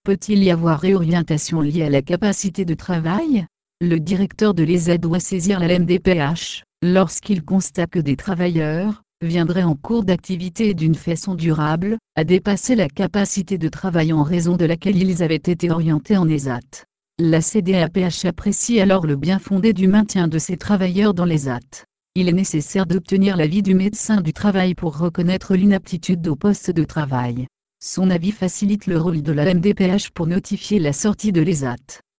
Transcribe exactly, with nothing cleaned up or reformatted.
Peut-il y avoir réorientation liée à la capacité de travail? Le directeur de l'E S A doit saisir la M D P H, lorsqu'il constate que des travailleurs viendraient en cours d'activité et d'une façon durable, à dépasser la capacité de travail en raison de laquelle ils avaient été orientés en E S A T. La C D A P H apprécie alors le bien fondé du maintien de ces travailleurs dans l'E S A T. Il est nécessaire d'obtenir l'avis du médecin du travail pour reconnaître l'inaptitude au poste de travail. Son avis facilite le rôle de la M D P H pour notifier la sortie de l'E S A T.